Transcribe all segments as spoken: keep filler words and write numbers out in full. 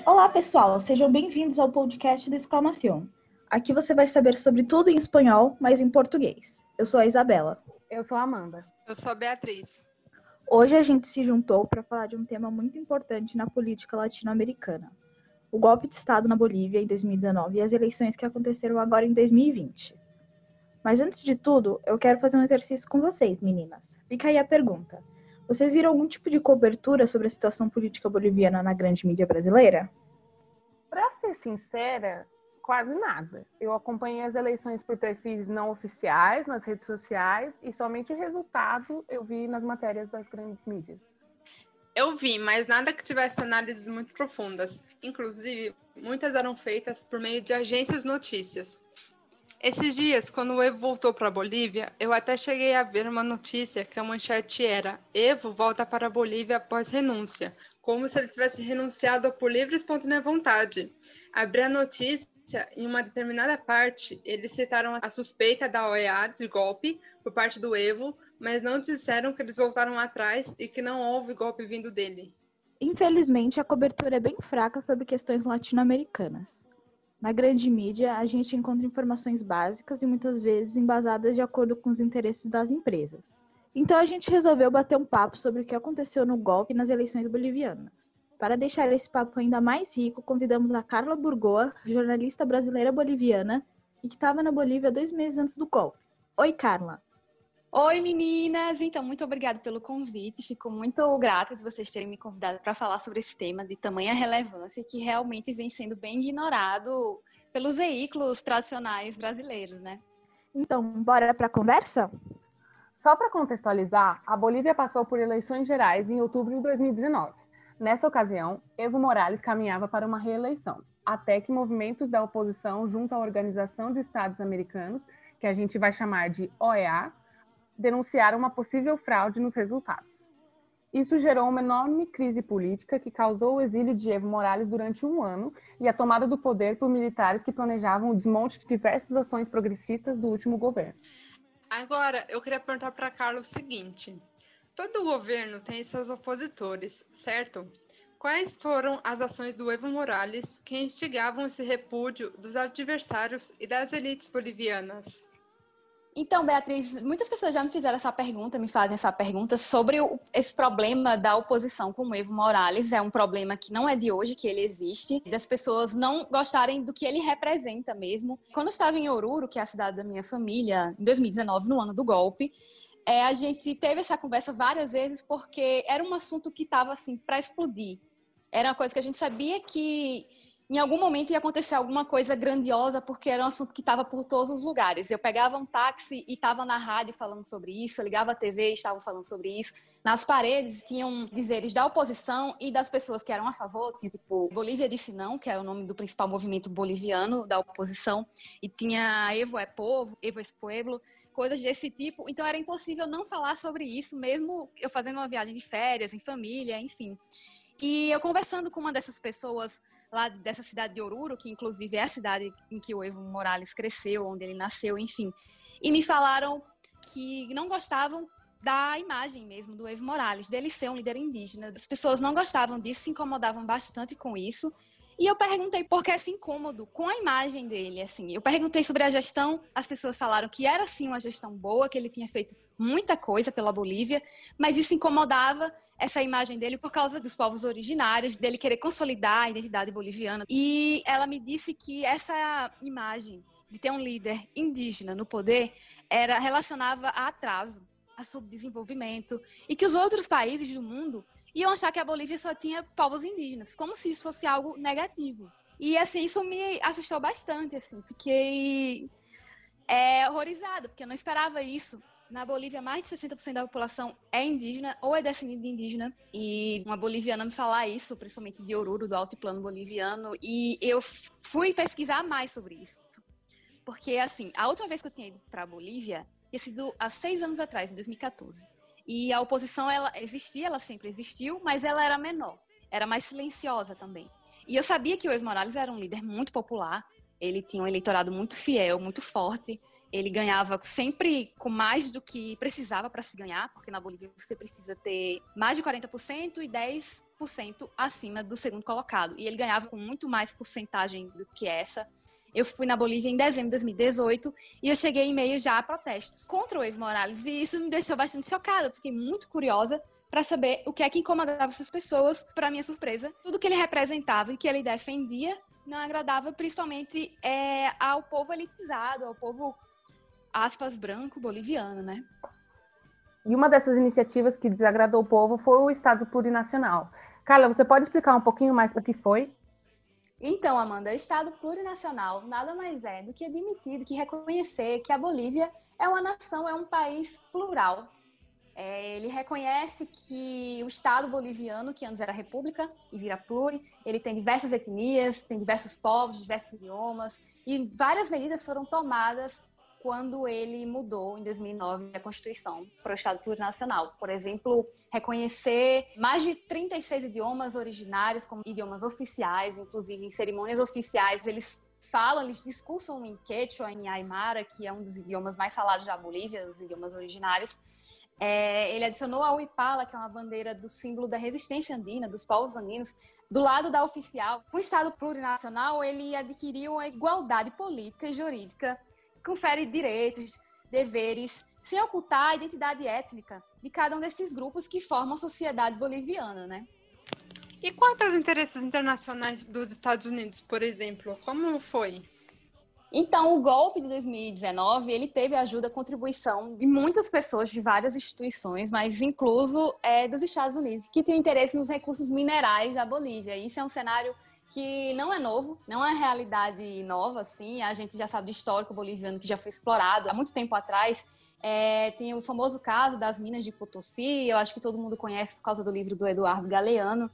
Olá, pessoal, sejam bem-vindos ao podcast do Exclamação. Aqui você vai saber sobre tudo em espanhol, mas em português. Eu sou a Isabela. Eu sou a Amanda. Eu sou a Beatriz. Hoje a gente se juntou para falar de um tema muito importante na política latino-americana: o golpe de Estado na Bolívia em dois mil e dezenove e as eleições que aconteceram agora em dois mil e vinte. Mas antes de tudo, eu quero fazer um exercício com vocês, meninas. Fica aí a pergunta. Vocês viram algum tipo de cobertura sobre a situação política boliviana na grande mídia brasileira? Para ser sincera, quase nada. Eu acompanhei as eleições por perfis não oficiais nas redes sociais e somente o resultado eu vi nas matérias das grandes mídias. Eu vi, mas nada que tivesse análises muito profundas. Inclusive, muitas eram feitas por meio de agências de notícias. Esses dias, quando o Evo voltou para a Bolívia, eu até cheguei a ver uma notícia que a manchete era: Evo volta para a Bolívia após renúncia, como se ele tivesse renunciado por livre e espontânea vontade. Abri a notícia, em uma determinada parte, eles citaram a suspeita da O E A de golpe por parte do Evo, mas não disseram que eles voltaram atrás e que não houve golpe vindo dele. Infelizmente, a cobertura é bem fraca sobre questões latino-americanas. Na grande mídia, a gente encontra informações básicas e muitas vezes embasadas de acordo com os interesses das empresas. Então a gente resolveu bater um papo sobre o que aconteceu no golpe nas eleições bolivianas. Para deixar esse papo ainda mais rico, convidamos a Carla Burgoa, jornalista brasileira boliviana e que estava na Bolívia dois meses antes do golpe. Oi, Carla. Oi, meninas! Então, muito obrigada pelo convite. Fico muito grata de vocês terem me convidado para falar sobre esse tema de tamanha relevância que realmente vem sendo bem ignorado pelos veículos tradicionais brasileiros, né? Então, bora para a conversa? Só para contextualizar, a Bolívia passou por eleições gerais em outubro de dois mil e dezenove. Nessa ocasião, Evo Morales caminhava para uma reeleição, até que movimentos da oposição junto à Organização de Estados Americanos, que a gente vai chamar de O E A, denunciaram uma possível fraude nos resultados. Isso gerou uma enorme crise política que causou o exílio de Evo Morales durante um ano e a tomada do poder por militares que planejavam o desmonte de diversas ações progressistas do último governo. Agora, eu queria perguntar para a Carla o seguinte: todo governo tem seus opositores, certo? Quais foram as ações do Evo Morales que instigavam esse repúdio dos adversários e das elites bolivianas? Então, Beatriz, muitas pessoas já me fizeram essa pergunta, me fazem essa pergunta sobre o, esse problema da oposição com o Evo Morales. É um problema que não é de hoje que ele existe, das pessoas não gostarem do que ele representa mesmo. Quando eu estava em Oruro, que é a cidade da minha família, em dois mil e dezenove, no ano do golpe, é, a gente teve essa conversa várias vezes porque era um assunto que estava assim para explodir. Era uma coisa que a gente sabia que em algum momento ia acontecer alguma coisa grandiosa, porque era um assunto que estava por todos os lugares. Eu pegava um táxi e estava na rádio falando sobre isso, eu ligava a T V e estavam falando sobre isso. Nas paredes tinham dizeres da oposição e das pessoas que eram a favor. Tinha, tipo, Bolívia Disse Não, que é o nome do principal movimento boliviano da oposição. E tinha Evo é Povo, Evo es Pueblo, coisas desse tipo. Então era impossível não falar sobre isso, mesmo eu fazendo uma viagem de férias, em família, enfim. E eu conversando com uma dessas pessoas lá dessa cidade de Oruro, que inclusive é a cidade em que o Evo Morales cresceu, onde ele nasceu, enfim. E me falaram que não gostavam da imagem mesmo do Evo Morales, dele ser um líder indígena. As pessoas não gostavam disso, se incomodavam bastante com isso. E eu perguntei por que esse incômodo com a imagem dele, assim. Eu perguntei sobre a gestão, as pessoas falaram que era sim uma gestão boa, que ele tinha feito muita coisa pela Bolívia, mas isso incomodava essa imagem dele por causa dos povos originários, dele querer consolidar a identidade boliviana. E ela me disse que essa imagem de ter um líder indígena no poder era relacionava a atraso, a subdesenvolvimento, e que os outros países do mundo iam achar que a Bolívia só tinha povos indígenas, como se isso fosse algo negativo. E, assim, isso me assustou bastante, assim. Fiquei é, horrorizada, porque eu não esperava isso. Na Bolívia, mais de sessenta por cento da população é indígena ou é descendente de indígena. E uma boliviana me falar isso, principalmente de Oruro, do altiplano boliviano. E eu fui pesquisar mais sobre isso. Porque, assim, a última vez que eu tinha ido para a Bolívia tinha sido há seis anos atrás, em dois mil e catorze. E a oposição, ela existia, ela sempre existiu, mas ela era menor, era mais silenciosa também. E eu sabia que o Evo Morales era um líder muito popular, ele tinha um eleitorado muito fiel, muito forte, ele ganhava sempre com mais do que precisava para se ganhar, porque na Bolívia você precisa ter mais de quarenta por cento e dez por cento acima do segundo colocado. E ele ganhava com muito mais porcentagem do que essa. Eu fui na Bolívia em dezembro de dois mil e dezoito e eu cheguei em meio já a protestos contra o Evo Morales. E isso me deixou bastante chocada. Eu fiquei muito curiosa para saber o que é que incomodava essas pessoas. Para minha surpresa, tudo que ele representava e que ele defendia não agradava principalmente é, ao povo elitizado, ao povo, aspas, branco boliviano, né? E uma dessas iniciativas que desagradou o povo foi o Estado Plurinacional. Carla, você pode explicar um pouquinho mais para que foi? Então, Amanda, o Estado Plurinacional nada mais é do que admitir, do que reconhecer que a Bolívia é uma nação, é um país plural. É, ele reconhece que o Estado boliviano, que antes era república e vira pluri, ele tem diversas etnias, tem diversos povos, diversos idiomas, e várias medidas foram tomadas quando ele mudou, em dois mil e nove, a Constituição para o Estado Plurinacional. Por exemplo, reconhecer mais de trinta e seis idiomas originários como idiomas oficiais, inclusive em cerimônias oficiais, eles falam, eles discursam em Quechua, em Aymara, que é um dos idiomas mais falados da Bolívia, os idiomas originários. É, ele adicionou a Huipala, que é uma bandeira do símbolo da resistência andina, dos povos andinos, do lado da oficial. O Estado Plurinacional, ele adquiriu a igualdade política e jurídica, confere direitos, deveres, sem ocultar a identidade étnica de cada um desses grupos que formam a sociedade boliviana, né? E quanto aos interesses internacionais dos Estados Unidos, por exemplo, como foi? Então, o golpe de dois mil e dezenove, ele teve a ajuda, a contribuição de muitas pessoas, de várias instituições, mas incluso é, dos Estados Unidos, que tinham interesse nos recursos minerais da Bolívia. Isso é um cenário que não é novo, não é realidade nova, assim. A gente já sabe do histórico boliviano que já foi explorado há muito tempo atrás. É, tem o famoso caso das minas de Potosí, eu acho que todo mundo conhece por causa do livro do Eduardo Galeano.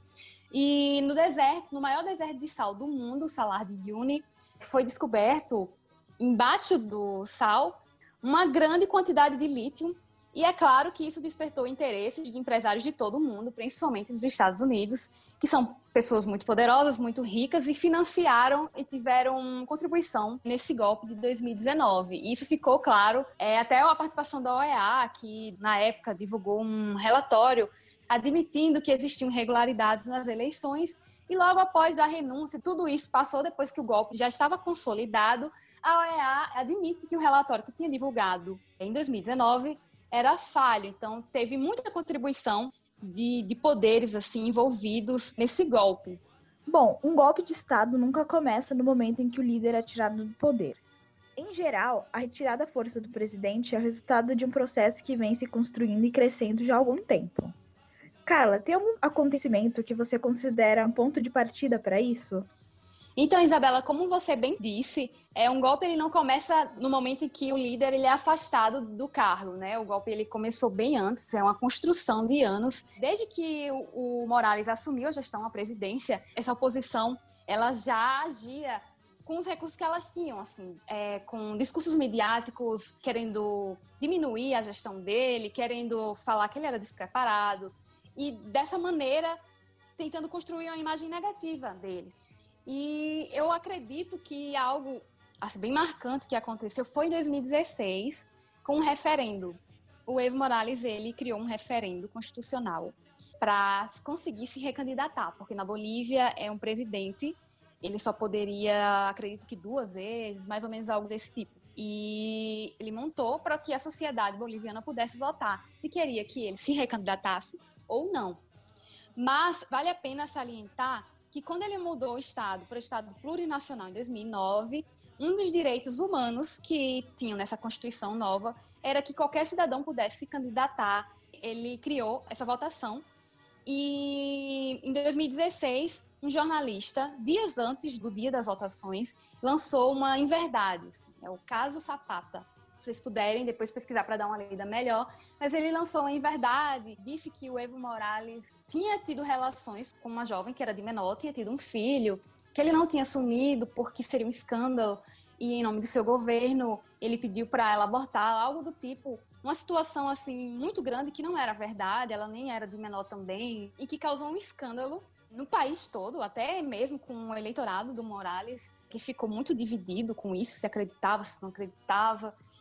E no deserto, no maior deserto de sal do mundo, o Salar de Uyuni, foi descoberto, embaixo do sal, uma grande quantidade de lítio. E é claro que isso despertou interesses de empresários de todo o mundo, principalmente dos Estados Unidos, que são pessoas muito poderosas, muito ricas, e financiaram e tiveram contribuição nesse golpe de dois mil e dezenove. E isso ficou claro, é, até a participação da O E A, que na época divulgou um relatório admitindo que existiam irregularidades nas eleições, e logo após a renúncia, tudo isso passou depois que o golpe já estava consolidado, a O E A admite que o relatório que tinha divulgado em dois mil e dezenove era falho. Então, teve muita contribuição de, de poderes assim envolvidos nesse golpe. Bom, um golpe de Estado nunca começa no momento em que o líder é tirado do poder. Em geral, a retirada à força do presidente é o resultado de um processo que vem se construindo e crescendo já há algum tempo. Carla, tem algum acontecimento que você considera um ponto de partida para isso? Então, Isabela, como você bem disse, é um golpe ele não começa no momento em que o líder ele é afastado do cargo, né? O golpe ele começou bem antes, é uma construção de anos. Desde que o, o Morales assumiu a gestão, a presidência, essa oposição ela já agia com os recursos que elas tinham, assim, é, com discursos midiáticos, querendo diminuir a gestão dele, querendo falar que ele era despreparado e dessa maneira tentando construir uma imagem negativa dele. E eu acredito que algo assim, bem marcante que aconteceu foi em dois mil e dezesseis, com um referendo. O Evo Morales ele criou um referendo constitucional para conseguir se recandidatar, porque na Bolívia é um presidente, ele só poderia, acredito que duas vezes, mais ou menos algo desse tipo. E ele montou para que a sociedade boliviana pudesse votar se queria que ele se recandidatasse ou não. Mas vale a pena salientar que quando ele mudou o Estado para o Estado Plurinacional em dois mil e nove, um dos direitos humanos que tinham nessa Constituição nova era que qualquer cidadão pudesse se candidatar. Ele criou essa votação e em dois mil e dezesseis, um jornalista, dias antes do dia das votações, lançou uma inverdade, assim, é o caso Zapata. Se vocês puderem depois pesquisar para dar uma lida melhor, mas ele lançou uma inverdade, disse que o Evo Morales tinha tido relações com uma jovem que era de menor, tinha tido um filho, que ele não tinha assumido porque seria um escândalo, e em nome do seu governo ele pediu para ela abortar, algo do tipo, uma situação assim muito grande que não era verdade, ela nem era de menor também, e que causou um escândalo no país todo, até mesmo com o eleitorado do Morales, que ficou muito dividido com isso, se acreditava, se não acreditava.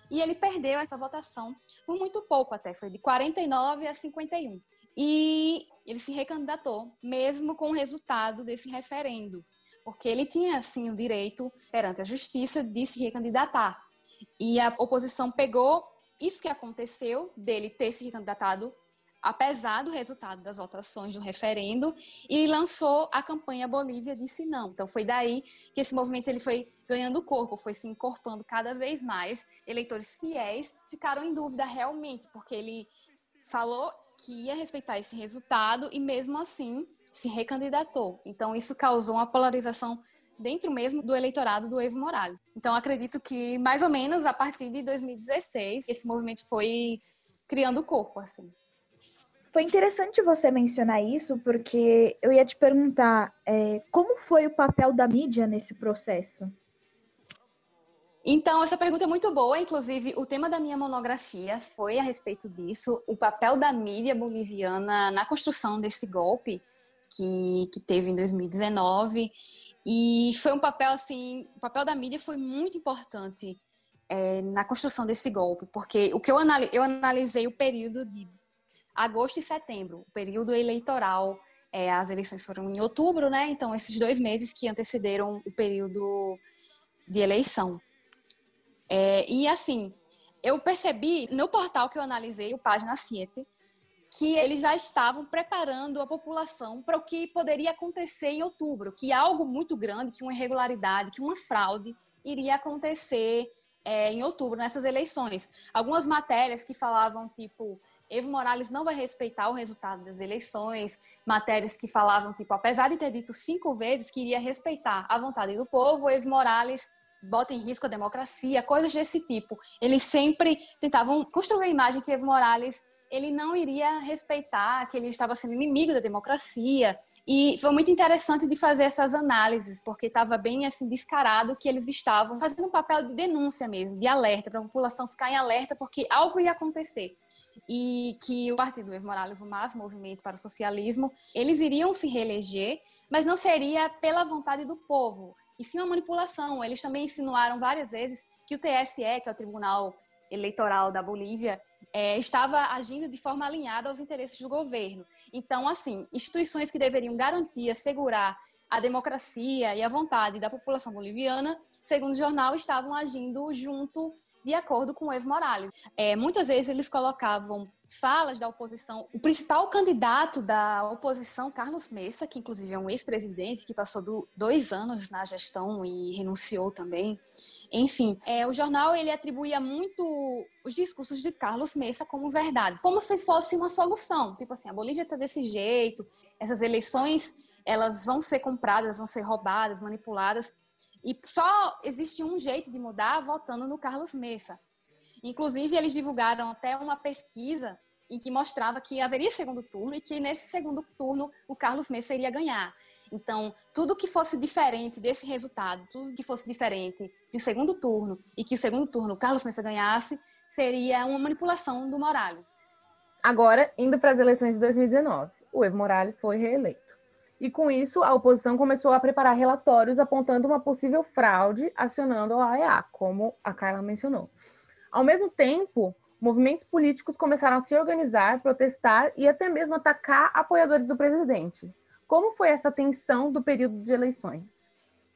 e ele perdeu essa votação por muito pouco até, foi de quarenta e nove a cinquenta e um. E ele se recandidatou, mesmo com o resultado desse referendo, porque ele tinha, sim, o direito, perante a justiça, de se recandidatar. E a oposição pegou isso que aconteceu, dele ter se recandidatado, apesar do resultado das votações do referendo, e lançou a campanha Bolívia Disse Não. Então foi daí que esse movimento ele foi ganhando corpo, foi se encorpando cada vez mais. Eleitores fiéis ficaram em dúvida realmente, porque ele falou que ia respeitar esse resultado e mesmo assim se recandidatou. Então isso causou uma polarização dentro mesmo do eleitorado do Evo Morales. Então acredito que mais ou menos a partir de dois mil e dezesseis esse movimento foi criando corpo, assim. Foi interessante você mencionar isso, porque eu ia te perguntar é, como foi o papel da mídia nesse processo? Então, essa pergunta é muito boa. Inclusive, o tema da minha monografia foi a respeito disso, o papel da mídia boliviana na construção desse golpe que, que teve em dois mil e dezenove. E foi um papel, assim, o papel da mídia foi muito importante é, na construção desse golpe, porque o que eu, anali- eu analisei o período de agosto e setembro, o período eleitoral. É, as eleições foram em outubro, né? Então, esses dois meses que antecederam o período de eleição. É, e, assim, eu percebi no portal que eu analisei, o Página sete, que eles já estavam preparando a população para o que poderia acontecer em outubro, que algo muito grande, que uma irregularidade, que uma fraude iria acontecer é, em outubro, nessas eleições. Algumas matérias que falavam, tipo, Evo Morales não vai respeitar o resultado das eleições, matérias que falavam, tipo, apesar de ter dito cinco vezes que iria respeitar a vontade do povo, Evo Morales bota em risco a democracia, coisas desse tipo. Eles sempre tentavam construir a imagem que Evo Morales ele não iria respeitar, que ele estava sendo inimigo da democracia. E foi muito interessante de fazer essas análises, porque estava bem assim descarado que eles estavam fazendo um papel de denúncia mesmo, de alerta, para a população ficar em alerta, porque algo ia acontecer. E que o partido Evo Morales, o MAS, Movimento para o Socialismo, eles iriam se reeleger, mas não seria pela vontade do povo, e sim uma manipulação. Eles também insinuaram várias vezes que o T S E, que é o Tribunal Eleitoral da Bolívia, é, estava agindo de forma alinhada aos interesses do governo. Então, assim, instituições que deveriam garantir, assegurar a democracia e a vontade da população boliviana, segundo o jornal, estavam agindo junto, de acordo com o Evo Morales. É, muitas vezes eles colocavam falas da oposição. O principal candidato da oposição, Carlos Mesa, que inclusive é um ex-presidente, que passou do, dois anos na gestão e renunciou também. Enfim, é, o jornal ele atribuía muito os discursos de Carlos Mesa como verdade, como se fosse uma solução. Tipo assim, a Bolívia está desse jeito, essas eleições elas vão ser compradas, vão ser roubadas, manipuladas, e só existe um jeito de mudar votando no Carlos Mesa. Inclusive, eles divulgaram até uma pesquisa em que mostrava que haveria segundo turno e que nesse segundo turno o Carlos Mesa iria ganhar. Então, tudo que fosse diferente desse resultado, tudo que fosse diferente do segundo turno e que o segundo turno o Carlos Mesa ganhasse, seria uma manipulação do Morales. Agora, indo para as eleições de dois mil e dezenove, o Evo Morales foi reeleito. E com isso, a oposição começou a preparar relatórios apontando uma possível fraude, acionando a A E A, como a Carla mencionou. Ao mesmo tempo, movimentos políticos começaram a se organizar, protestar e até mesmo atacar apoiadores do presidente. Como foi essa tensão do período de eleições?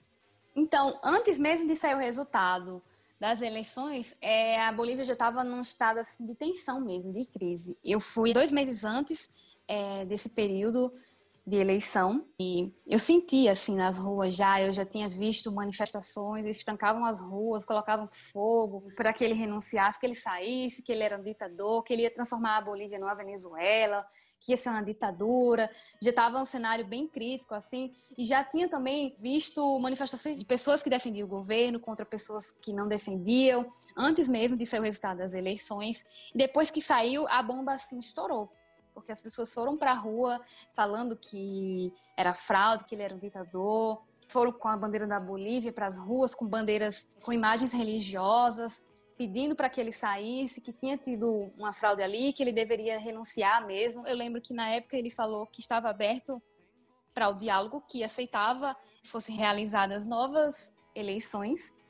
Então, antes mesmo de sair o resultado das eleições, é, a Bolívia já estava num estado assim, de tensão mesmo, de crise. Eu fui dois meses antes é, desse período de eleição e eu sentia assim nas ruas já, eu já tinha visto manifestações, eles trancavam as ruas, colocavam fogo para que ele renunciasse, que ele saísse, que ele era um ditador, que ele ia transformar a Bolívia numa Venezuela, que ia ser uma ditadura. Já estava um cenário bem crítico, assim, e já tinha também visto manifestações de pessoas que defendiam o governo contra pessoas que não defendiam, antes mesmo de sair o resultado das eleições. E depois que saiu, a bomba, assim, estourou, porque as pessoas foram para a rua falando que era fraude, que ele era um ditador, foram com a bandeira da Bolívia para as ruas, com bandeiras, com imagens religiosas, pedindo para que ele saísse, que tinha tido uma fraude ali, que ele deveria renunciar mesmo. Eu lembro que na época ele falou que estava aberto para o diálogo, que aceitava que fossem realizadas novas eleições,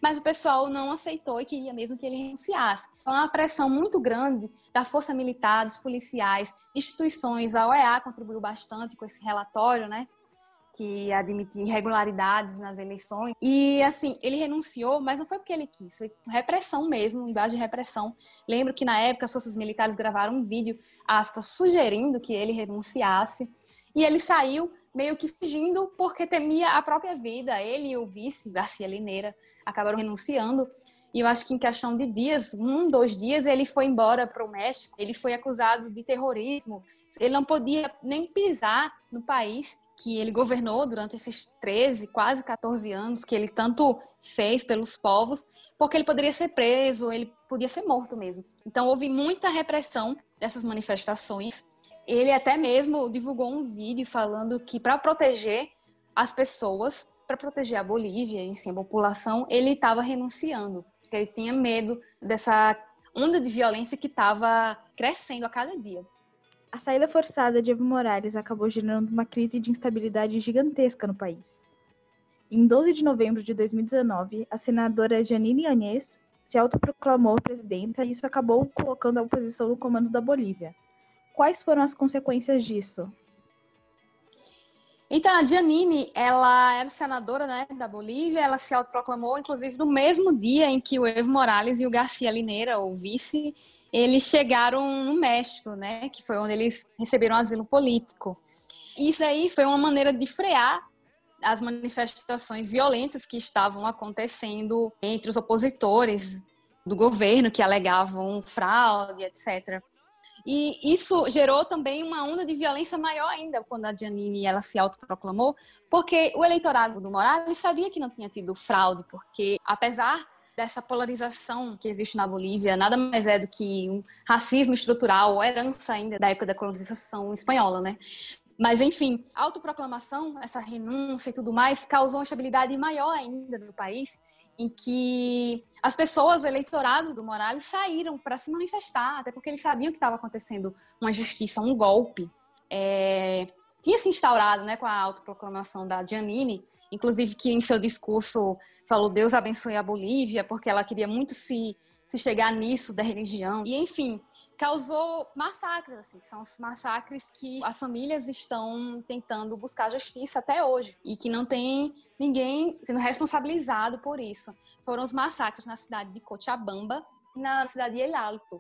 mas o pessoal não aceitou e queria mesmo que ele renunciasse. Foi uma pressão muito grande da força militar, dos policiais, instituições. A O E A contribuiu bastante com esse relatório, né, que admitia irregularidades nas eleições. E, assim, ele renunciou, mas não foi porque ele quis, foi repressão mesmo, embaixo de repressão. Lembro que, na época, as forças militares gravaram um vídeo, aspas, sugerindo que ele renunciasse. E ele saiu meio que fugindo porque temia a própria vida. Ele e o vice, Garcia Linera, acabaram renunciando. E eu acho que em questão de dias, um, dois dias, ele foi embora para o México. Ele foi acusado de terrorismo. Ele não podia nem pisar no país que ele governou durante esses treze, quase quatorze anos, que ele tanto fez pelos povos, porque ele poderia ser preso, ele podia ser morto mesmo. Então, houve muita repressão dessas manifestações. Ele até mesmo divulgou um vídeo falando que, para proteger as pessoas, para proteger a Bolívia e assim, a população, ele estava renunciando, porque ele tinha medo dessa onda de violência que estava crescendo a cada dia. A saída forçada de Evo Morales acabou gerando uma crise de instabilidade gigantesca no país. Em doze de novembro de dois mil e dezenove, a senadora Jeanine Áñez se autoproclamou presidenta e isso acabou colocando a oposição no comando da Bolívia. Quais foram as consequências disso? Então, a Jeanine, ela era senadora, né, da Bolívia, ela se autoproclamou, inclusive, no mesmo dia em que o Evo Morales e o Garcia Linera, o vice, eles chegaram no México, né, que foi onde eles receberam asilo político. Isso aí foi uma maneira de frear as manifestações violentas que estavam acontecendo entre os opositores do governo, que alegavam fraude, etcétera. E isso gerou também uma onda de violência maior ainda quando a Jeanine ela se autoproclamou, porque o eleitorado do Morales sabia que não tinha tido fraude, porque apesar dessa polarização que existe na Bolívia, nada mais é do que um racismo estrutural, ou herança ainda da época da colonização espanhola, né? Mas, enfim, a autoproclamação, essa renúncia e tudo mais, causou uma estabilidade maior ainda no país, em que as pessoas, o eleitorado do Morales, saíram para se manifestar, até porque eles sabiam que estava acontecendo uma injustiça, um golpe. É... Tinha se instaurado, né, com a autoproclamação da Jeanine, inclusive que em seu discurso falou Deus abençoe a Bolívia, porque ela queria muito se, se chegar nisso da religião. E, enfim, causou massacres, assim, são os massacres que as famílias estão tentando buscar justiça até hoje e que não tem ninguém sendo responsabilizado por isso. Foram os massacres na cidade de Cochabamba e na cidade de El Alto.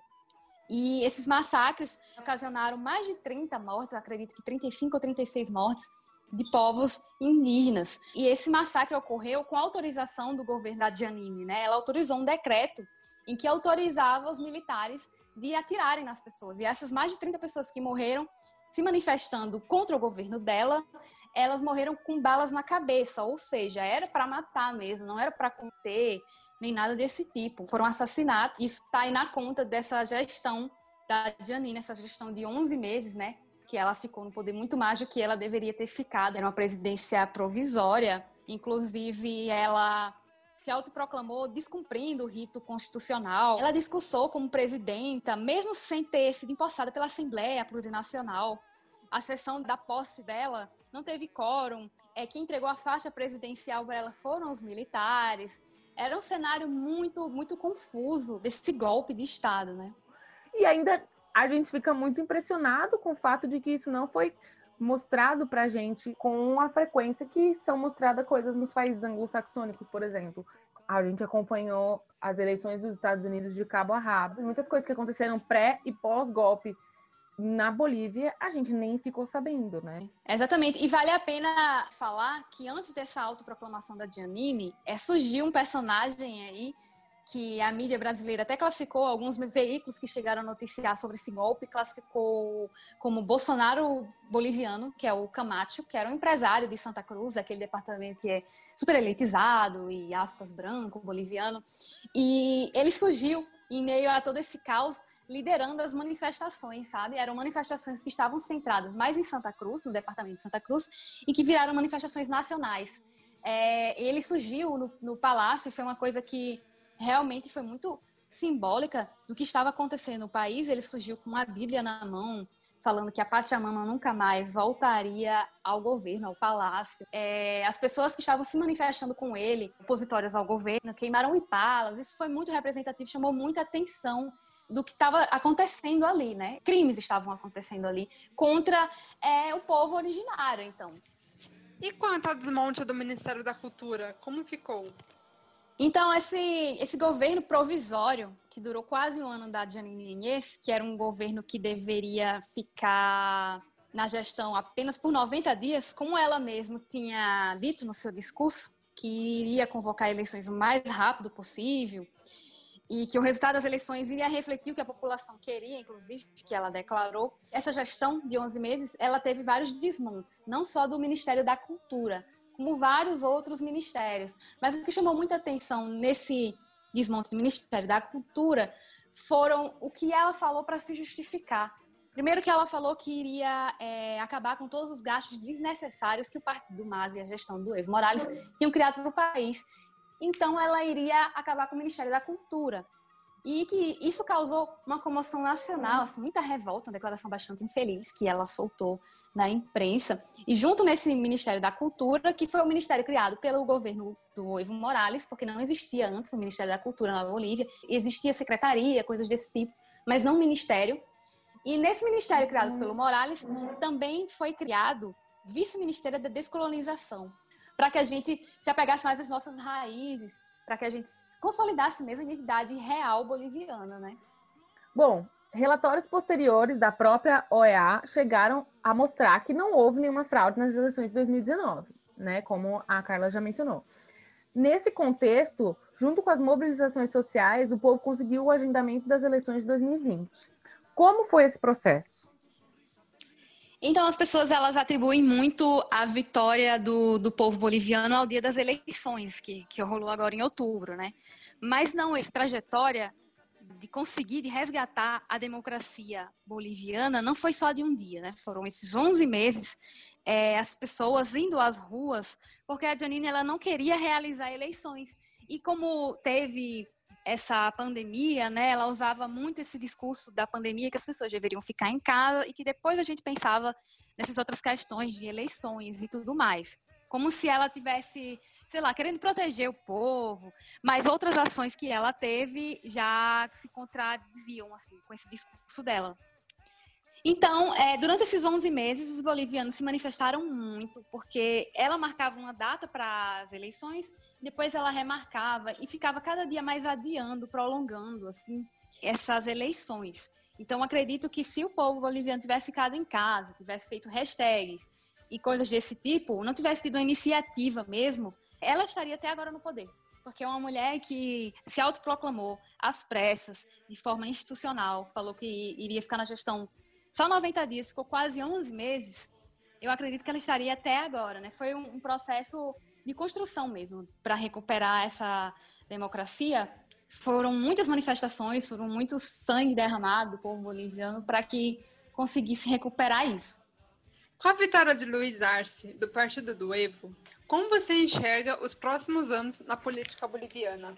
E esses massacres ocasionaram mais de trinta mortes, acredito que trinta e cinco ou trinta e seis mortes de povos indígenas. E esse massacre ocorreu com autorização do governo da Jeanine, né? Ela autorizou um decreto em que autorizava os militares de atirarem nas pessoas. E essas mais de trinta pessoas que morreram se manifestando contra o governo dela, elas morreram com balas na cabeça, ou seja, era para matar mesmo, não era para conter, nem nada desse tipo. Foram assassinatos. Isso está aí na conta dessa gestão da Jeanine, essa gestão de onze meses, né? Que ela ficou no poder muito mais do que ela deveria ter ficado. Era uma presidência provisória, inclusive ela se autoproclamou descumprindo o rito constitucional. Ela discursou como presidenta, mesmo sem ter sido empossada pela Assembleia Plurinacional. A sessão da posse dela não teve quórum. É, quem entregou a faixa presidencial para ela foram os militares. Era um cenário muito, muito confuso desse golpe de Estado, né? E ainda a gente fica muito impressionado com o fato de que isso não foi mostrado pra gente com a frequência que são mostradas coisas nos países anglo-saxônicos, por exemplo. A gente acompanhou as eleições dos Estados Unidos de cabo a rabo. Muitas coisas que aconteceram pré e pós-golpe na Bolívia, a gente nem ficou sabendo, né? Exatamente. E vale a pena falar que antes dessa autoproclamação da Jeanine, é, surgiu um personagem aí que a mídia brasileira até classificou, alguns veículos que chegaram a noticiar sobre esse golpe, classificou como Bolsonaro boliviano, que é o Camacho, que era um empresário de Santa Cruz, aquele departamento que é super elitizado e, aspas, branco, boliviano. E ele surgiu em meio a todo esse caos, liderando as manifestações, sabe? Eram manifestações que estavam centradas mais em Santa Cruz, no departamento de Santa Cruz, e que viraram manifestações nacionais. É, ele surgiu no, no palácio, foi uma coisa que realmente foi muito simbólica do que estava acontecendo no país. Ele surgiu com uma Bíblia na mão, falando que a Pachamama nunca mais voltaria ao governo, ao palácio. É, as pessoas que estavam se manifestando com ele, opositórias ao governo, queimaram ipalas. Isso foi muito representativo, chamou muita atenção do que estava acontecendo ali, né? Crimes estavam acontecendo ali contra é, o povo originário, então. E quanto ao desmonte do Ministério da Cultura, como ficou? Então, esse, esse governo provisório, que durou quase um ano da Jeanine Áñez, que era um governo que deveria ficar na gestão apenas por noventa dias, como ela mesma tinha dito no seu discurso, que iria convocar eleições o mais rápido possível, e que o resultado das eleições iria refletir o que a população queria, inclusive, que ela declarou. Essa gestão de onze meses, ela teve vários desmontes, não só do Ministério da Cultura, como vários outros ministérios. Mas o que chamou muita atenção nesse desmonte do Ministério da Cultura foram o que ela falou para se justificar. Primeiro que ela falou que iria é, acabar com todos os gastos desnecessários que o Partido MAS e a gestão do Evo Morales tinham criado para o país. Então, ela iria acabar com o Ministério da Cultura. E que isso causou uma comoção nacional, assim, muita revolta, uma declaração bastante infeliz que ela soltou na imprensa. E junto nesse Ministério da Cultura, que foi o ministério criado pelo governo do Evo Morales, porque não existia antes o Ministério da Cultura na Bolívia, existia secretaria, coisas desse tipo, mas não ministério. E nesse ministério criado pelo Morales, também foi criado vice-ministério da descolonização, para que a gente se apegasse mais às nossas raízes, para que a gente consolidasse mesmo a identidade real boliviana, né? Bom, relatórios posteriores da própria O E A chegaram a mostrar que não houve nenhuma fraude nas eleições de dois mil e dezenove, né, como a Carla já mencionou. Nesse contexto, junto com as mobilizações sociais, o povo conseguiu o agendamento das eleições de dois mil e vinte. Como foi esse processo? Então, as pessoas elas atribuem muito a vitória do, do povo boliviano ao dia das eleições, que, que rolou agora em outubro, né? Mas não, essa trajetória de conseguir, de resgatar a democracia boliviana não foi só de um dia, né? Foram esses onze meses, é, as pessoas indo às ruas, porque a Jeanine ela não queria realizar eleições. E como teve essa pandemia, né, ela usava muito esse discurso da pandemia, que as pessoas deveriam ficar em casa e que depois a gente pensava nessas outras questões de eleições e tudo mais. Como se ela tivesse, sei lá, querendo proteger o povo, mas outras ações que ela teve já se contradiziam, assim, com esse discurso dela. Então, é, durante esses onze meses, os bolivianos se manifestaram muito, porque ela marcava uma data para as eleições, depois ela remarcava e ficava cada dia mais adiando, prolongando, assim, essas eleições. Então, acredito que se o povo boliviano tivesse ficado em casa, tivesse feito hashtags e coisas desse tipo, não tivesse tido uma iniciativa mesmo, ela estaria até agora no poder. Porque é uma mulher que se autoproclamou às pressas, de forma institucional, falou que iria ficar na gestão só noventa dias, ficou quase onze meses. Eu acredito que ela estaria até agora, né? Foi um, um processo de construção mesmo, para recuperar essa democracia. Foram muitas manifestações, foram muito sangue derramado do povo boliviano para que conseguisse recuperar isso. Com a vitória de Luiz Arce, do Partido do Evo, como você enxerga os próximos anos na política boliviana?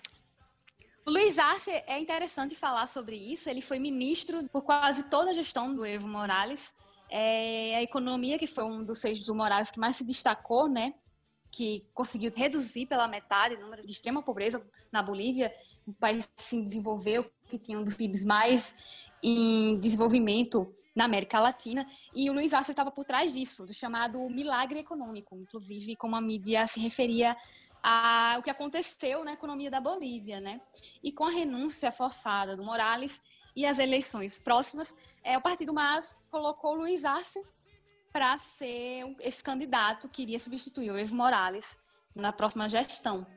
O Luiz Arce, é interessante falar sobre isso, ele foi ministro por quase toda a gestão do Evo Morales. É, a economia, que foi um dos seis do Morales que mais se destacou, né? Que conseguiu reduzir pela metade o número de extrema pobreza na Bolívia, um país que se desenvolveu, que tinha um dos P I Bs mais em desenvolvimento na América Latina, e o Luiz Arce estava por trás disso, do chamado milagre econômico, inclusive como a mídia se referia ao que aconteceu na economia da Bolívia, né? E com a renúncia forçada do Morales e as eleições próximas, é, o Partido MAS colocou o Luiz Arce para ser esse candidato que iria substituir o Evo Morales na próxima gestão.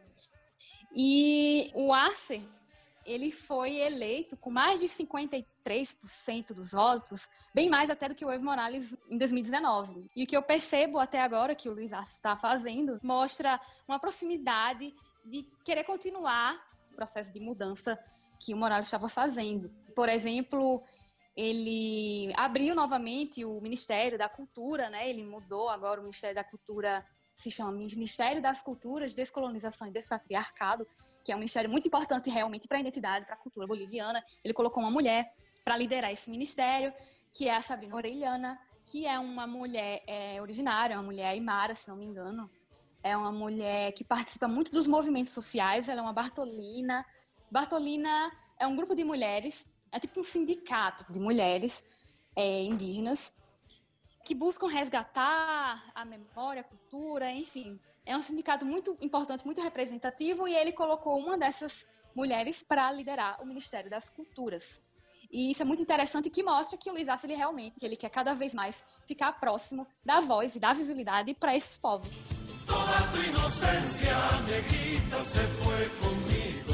E o Arce, ele foi eleito com mais de cinquenta e três por cento dos votos, bem mais até do que o Evo Morales em dois mil e dezenove. E o que eu percebo até agora que o Luiz Arce está fazendo mostra uma proximidade de querer continuar o processo de mudança que o Morales estava fazendo. Por exemplo, ele abriu novamente o Ministério da Cultura, né? Ele mudou agora o Ministério da Cultura, se chama Ministério das Culturas, Descolonização e Despatriarcado, que é um ministério muito importante realmente para a identidade, para a cultura boliviana. Ele colocou uma mulher para liderar esse ministério. que é a Sabrina Orellana, que é uma mulher é, originária, uma mulher aimara, se não me engano. É uma mulher que participa muito dos movimentos sociais, ela é uma Bartolina. Bartolina é um grupo de mulheres, é tipo um sindicato de mulheres é, indígenas que buscam resgatar a memória, a cultura, enfim. É um sindicato muito importante, muito representativo, e ele colocou uma dessas mulheres para liderar o Ministério das Culturas. E isso é muito interessante, que mostra que o Luiz Arce, ele realmente, que ele quer cada vez mais ficar próximo da voz e da visibilidade para esses povos. Toda tu inocência, negrita, se foi comigo.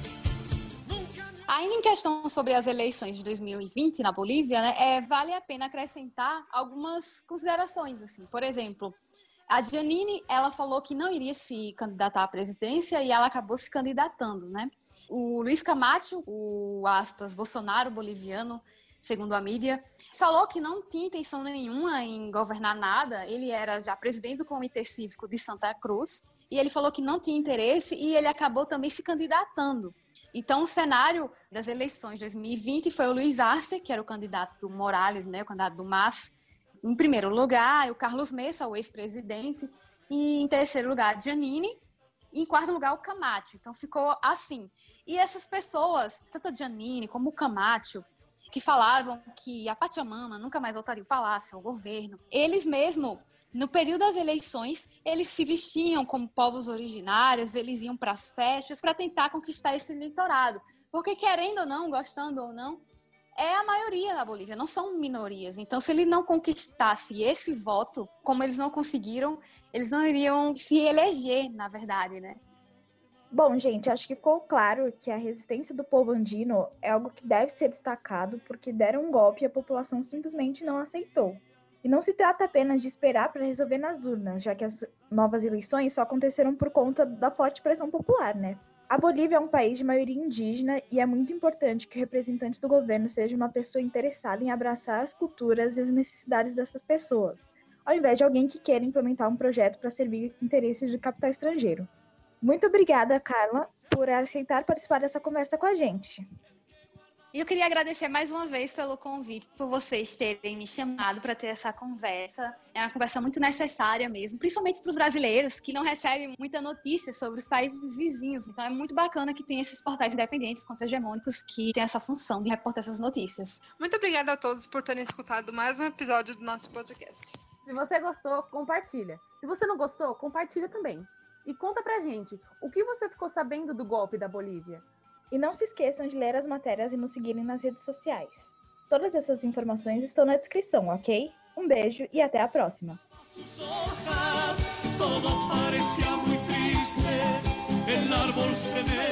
Ainda em questão sobre as eleições de dois mil e vinte na Bolívia, né, é, vale a pena acrescentar algumas considerações. Assim. Por exemplo, a Janine, ela falou que não iria se candidatar à presidência e ela acabou se candidatando, né? O Luiz Camacho, o, aspas, Bolsonaro boliviano, segundo a mídia, falou que não tinha intenção nenhuma em governar nada. Ele era já presidente do Comitê Cívico de Santa Cruz e ele falou que não tinha interesse e ele acabou também se candidatando. Então, o cenário das eleições de dois mil e vinte foi o Luiz Arce, que era o candidato do Morales, né, o candidato do M A S, em primeiro lugar, o Carlos Messa, o ex-presidente, e em terceiro lugar, a Janine, e em quarto lugar, o Camacho. Então, ficou assim. E essas pessoas, tanto a Janine como o Camacho, que falavam que a Pachamama nunca mais voltaria ao palácio, ao governo, eles mesmo, no período das eleições, eles se vestiam como povos originários, eles iam para as festas para tentar conquistar esse eleitorado. Porque, querendo ou não, gostando ou não, é a maioria na Bolívia, não são minorias. Então, se eles não conquistassem esse voto, como eles não conseguiram, eles não iriam se eleger, na verdade, né? Bom, gente, acho que ficou claro que a resistência do povo andino é algo que deve ser destacado, porque deram um golpe e a população simplesmente não aceitou. E não se trata apenas de esperar para resolver nas urnas, já que as novas eleições só aconteceram por conta da forte pressão popular, né? A Bolívia é um país de maioria indígena e é muito importante que o representante do governo seja uma pessoa interessada em abraçar as culturas e as necessidades dessas pessoas, ao invés de alguém que queira implementar um projeto para servir interesses de capital estrangeiro. Muito obrigada, Carla, por aceitar participar dessa conversa com a gente. E eu queria agradecer mais uma vez pelo convite, por vocês terem me chamado para ter essa conversa. É uma conversa muito necessária mesmo, principalmente para os brasileiros que não recebem muita notícia sobre os países vizinhos. Então é muito bacana que tem esses portais independentes, contra-hegemônicos, que têm essa função de reportar essas notícias. Muito obrigada a todos por terem escutado mais um episódio do nosso podcast. Se você gostou, compartilha. Se você não gostou, compartilha também. E conta pra gente, o que você ficou sabendo do golpe da Bolívia? E não se esqueçam de ler as matérias e nos seguirem nas redes sociais. Todas essas informações estão na descrição, ok? Um beijo e até a próxima! Sus hojas, todo parecía muy triste, el árbol se